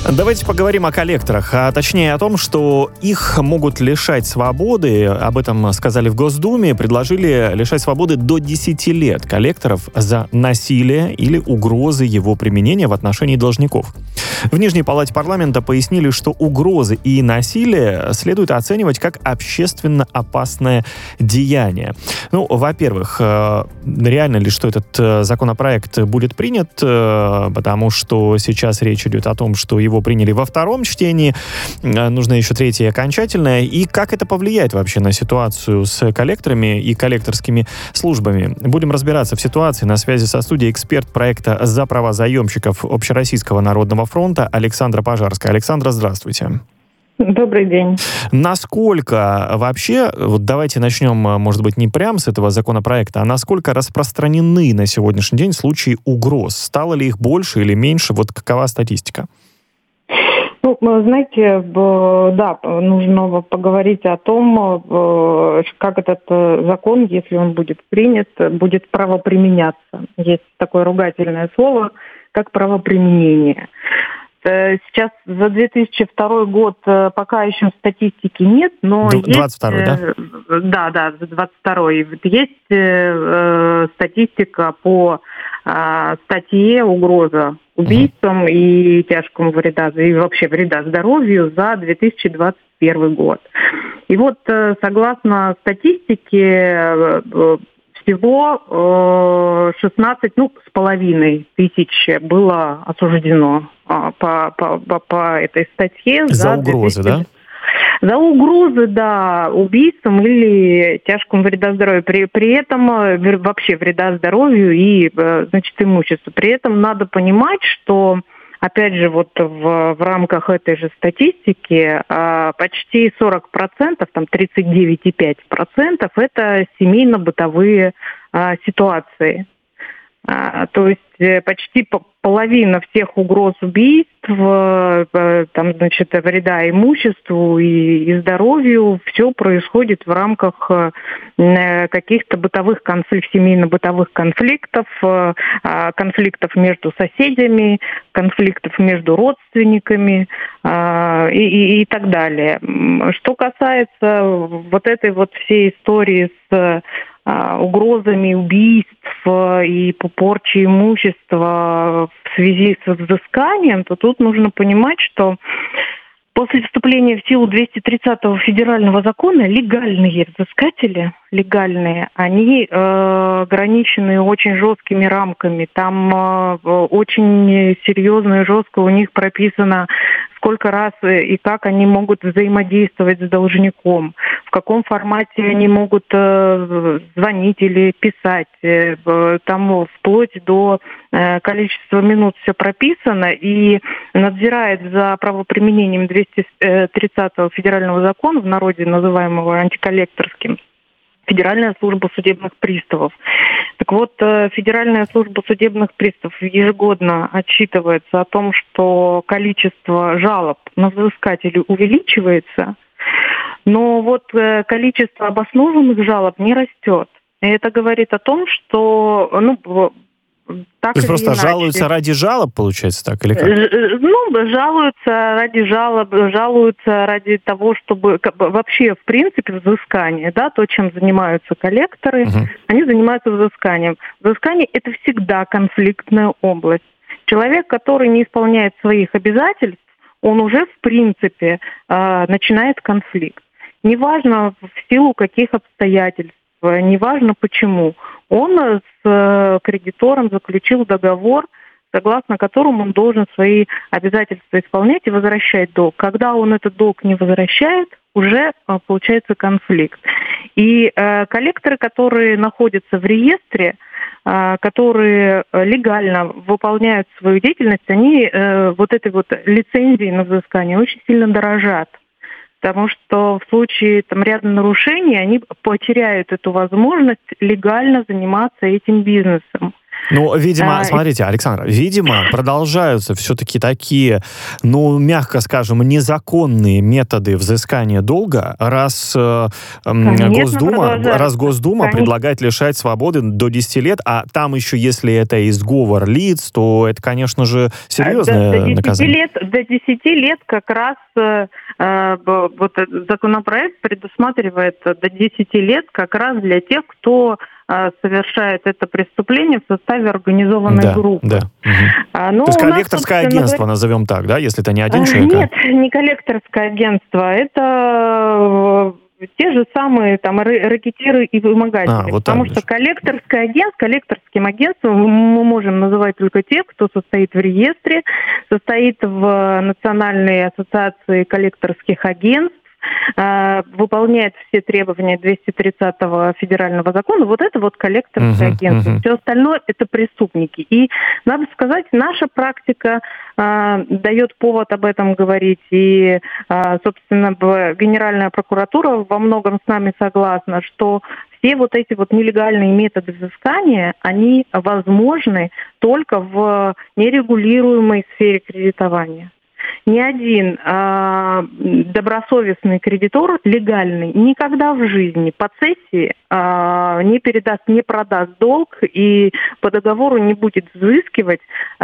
Давайте поговорим о коллекторах, а точнее о том, что их могут лишать свободы. Об этом сказали в Госдуме. Предложили лишать свободы до 10 лет коллекторов за насилие или угрозы его применения в отношении должников. В Нижней палате парламента пояснили, что угрозы и насилие следует оценивать как общественно опасное деяние. Ну, во-первых, реально ли, что этот законопроект будет принят, потому что сейчас речь идет о том, что его приняли во втором чтении, нужно еще третье окончательное, и как это повлияет вообще на ситуацию с коллекторами и коллекторскими службами. Будем разбираться в ситуации. На связи со студией эксперт проекта «За права заемщиков» Общероссийского народного фронта Александра Пожарская. Александра, здравствуйте. Добрый день. Насколько вообще, вот давайте начнем, может быть, не прямо с этого законопроекта, а насколько распространены на сегодняшний день случаи угроз? Стало ли их больше или меньше? Вот какова статистика? Ну, знаете, да, нужно поговорить о том, как этот закон, если он будет принят, будет правоприменяться. Есть такое ругательное слово, как правоприменение. Сейчас за 2002 год пока еще статистики нет, но 22-й, да? Да, за 22-й. Есть статистика по статье «Угроза убийствам и тяжкому вреда, и вообще вреда здоровью» за 2021 год. И вот согласно статистике всего 16,5 тысяч было осуждено по этой статье. За угрозы, 2000... да? За угрозы, да, убийством или тяжкому вреда здоровью. При этом вообще вреда здоровью и, значит, имуществу. При этом надо понимать, что, опять же, вот в рамках этой же статистики почти 40%, там 39,5% это семейно-бытовые ситуации. То есть почти половина всех угроз убийств, там, значит, вреда имуществу и здоровью, все происходит в рамках каких-то бытовых семейно-бытовых конфликтов, конфликтов между соседями, конфликтов между родственниками и так далее. Что касается вот этой вот всей истории с угрозами убийств и порчи имущества в связи с взысканием, то тут нужно понимать, что после вступления в силу 230-го федерального закона легальные взыскатели, они ограничены очень жесткими рамками. Там очень серьезно и жестко у них прописано, сколько раз и как они могут взаимодействовать с должником, в каком формате они могут звонить или писать. Там вплоть до количества минут все прописано, и надзирает за правоприменением 230-го федерального закона, в народе называемого антиколлекторским, Федеральная служба судебных приставов. Так вот, Федеральная служба судебных приставов ежегодно отчитывается о том, что количество жалоб на взыскателей увеличивается, но вот количество обоснованных жалоб не растет. И это говорит о том, что так. То есть просто жалуются ради жалоб, получается, так, или как? Жалуются ради жалоб, жалуются ради того, чтобы вообще, в принципе, взыскание, да, то, чем занимаются коллекторы, они занимаются взысканием. Взыскание – это всегда конфликтная область. Человек, который не исполняет своих обязательств, он уже, в принципе, начинает конфликт. Неважно, в силу каких обстоятельств, неважно почему. Он с кредитором заключил договор, согласно которому он должен свои обязательства исполнять и возвращать долг. Когда он этот долг не возвращает, уже получается конфликт. И коллекторы, которые находятся в реестре, которые легально выполняют свою деятельность, они вот этой вот лицензией на взыскание очень сильно дорожат. Потому что в случае ряда нарушений они потеряют эту возможность легально заниматься этим бизнесом. Ну, видимо, смотрите, Александра, видимо, продолжаются все-таки такие, ну, мягко скажем, незаконные методы взыскания долга, раз Госдума предлагает лишать свободы до 10 лет, а там еще, если это и сговор лиц, то это, конечно же, серьезное наказание. До 10 лет как раз вот законопроект предусматривает до 10 лет как раз для тех, кто совершает это преступление в составе организованной группы. Да. То есть коллекторское агентство, назовем так, да, если это не один человек? Нет, не коллекторское агентство, это те же самые там рэкетиры и вымогатели. Потому что коллекторским агентством мы можем называть только тех, кто состоит в реестре, состоит в Национальной ассоциации коллекторских агентств, выполняет все требования 230-го федерального закона, вот это вот коллекторское агентство. Все остальное это преступники. И, надо сказать, наша практика дает повод об этом говорить. И, собственно, Генеральная прокуратура во многом с нами согласна, что все вот эти вот нелегальные методы взыскания, они возможны только в нерегулируемой сфере кредитования. Ни один добросовестный кредитор, легальный, никогда в жизни по цессии не продаст долг и по договору не будет взыскивать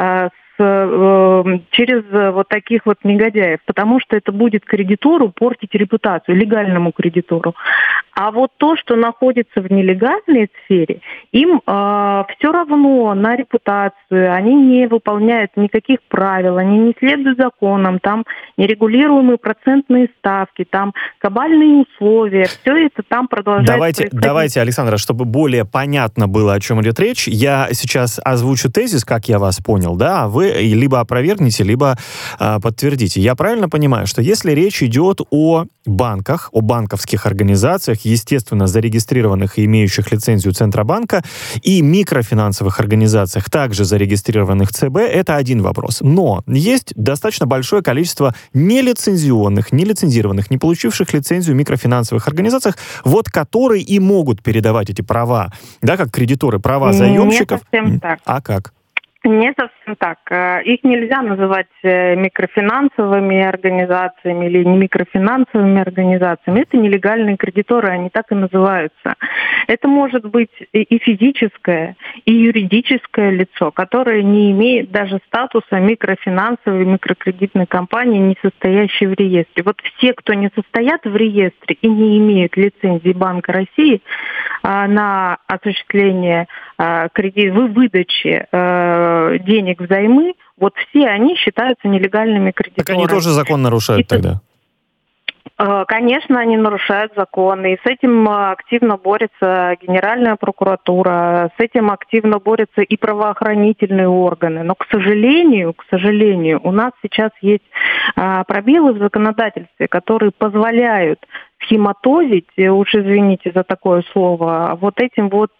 через вот таких вот негодяев, потому что это будет кредитору портить репутацию, легальному кредитору. А вот то, что находится в нелегальной сфере, им все равно на репутацию, они не выполняют никаких правил, они не следуют законам, там нерегулируемые процентные ставки, там кабальные условия, все это там продолжается. Давайте, Александра, чтобы более понятно было, о чем идет речь, я сейчас озвучу тезис, как я вас понял, да, а вы либо опровергните, либо подтвердите. Я правильно понимаю, что если речь идет о банках, о банковских организациях, естественно, зарегистрированных и имеющих лицензию Центробанка, и микрофинансовых организациях, также зарегистрированных ЦБ, это один вопрос. Но есть достаточно большое количество нелицензионных, нелицензированных, не получивших лицензию микрофинансовых организациях, вот которые и могут передавать эти права, да, как кредиторы, права заемщиков. Не совсем так. А как? Не совсем так. Их нельзя называть микрофинансовыми организациями или не микрофинансовыми организациями. Это нелегальные кредиторы, они так и называются. Это может быть и физическое, и юридическое лицо, которое не имеет даже статуса микрофинансовой, микрокредитной компании, не состоящей в реестре. Вот все, кто не состоят в реестре и не имеют лицензии Банка России на осуществление выдачи денег взаймы, вот все они считаются нелегальными кредиторами. Так они тоже закон нарушают тогда? Конечно, они нарушают законы, и с этим активно борется Генеральная прокуратура, с этим активно борются и правоохранительные органы. Но, к сожалению, у нас сейчас есть пробелы в законодательстве, которые позволяют схематозить, уж извините за такое слово, вот этим вот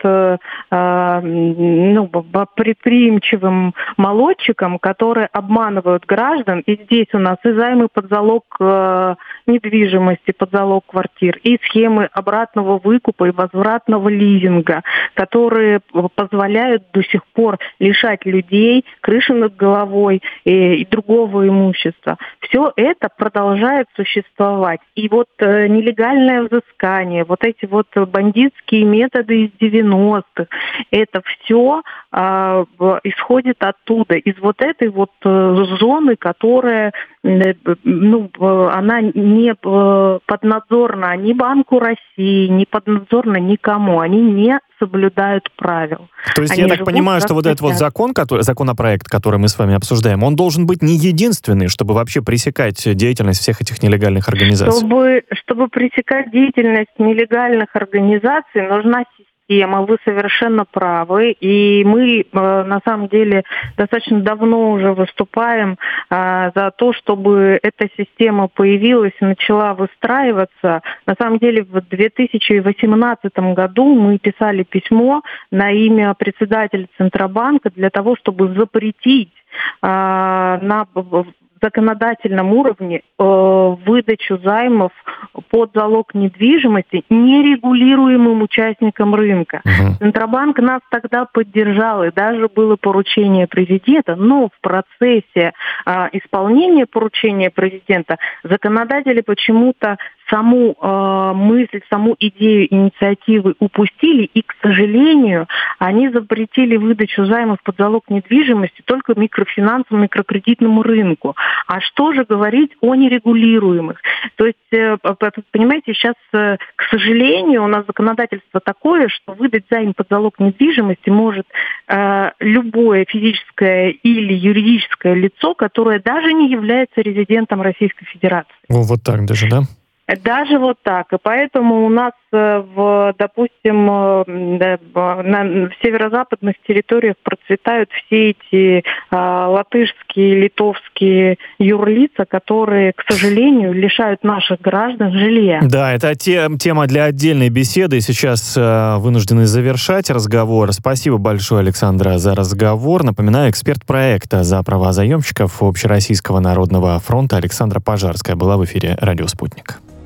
предприимчивым молодчикам, которые обманывают граждан. И здесь у нас и займы под залог недвижимости, под залог квартир, и схемы обратного выкупа и возвратного лизинга, которые позволяют до сих пор лишать людей крыши над головой и другого имущества. Все это продолжает существовать. И вот нелегальное взыскание, вот эти вот бандитские методы из 90-х, это все исходит оттуда, из вот этой вот зоны, которая, она не поднадзорна ни Банку России, не поднадзорна никому. Они не соблюдают правил. То есть я так понимаю, что вот этот вот законопроект, который мы с вами обсуждаем, он должен быть не единственный, чтобы вообще пресекать деятельность всех этих нелегальных организаций? Чтобы пресекать деятельность нелегальных организаций, нужна система. Вы совершенно правы. И мы, на самом деле, достаточно давно уже выступаем за то, чтобы эта система появилась и начала выстраиваться. На самом деле, в 2018 году мы писали письмо на имя председателя Центробанка для того, чтобы запретить законодательном уровне выдачу займов под залог недвижимости нерегулируемым участникам рынка. Центробанк нас тогда поддержал, и даже было поручение президента, но в процессе исполнения поручения президента законодатели почему-то саму мысль, саму идею инициативы упустили, и, к сожалению, они запретили выдачу займов под залог недвижимости только микрофинансовому, микрокредитному рынку. А что же говорить о нерегулируемых? То есть, понимаете, сейчас, к сожалению, у нас законодательство такое, что выдать займ под залог недвижимости может любое физическое или юридическое лицо, которое даже не является резидентом Российской Федерации. Вот так даже, да? Даже вот так. И поэтому у нас, допустим, в северо-западных территориях процветают все эти латышские, литовские юрлица, которые, к сожалению, лишают наших граждан жилья. Да, это тема для отдельной беседы. Сейчас вынуждены завершать разговор. Спасибо большое, Александра, за разговор. Напоминаю, эксперт проекта «За права заемщиков» Общероссийского народного фронта Александра Пожарская была в эфире «Радио Спутник».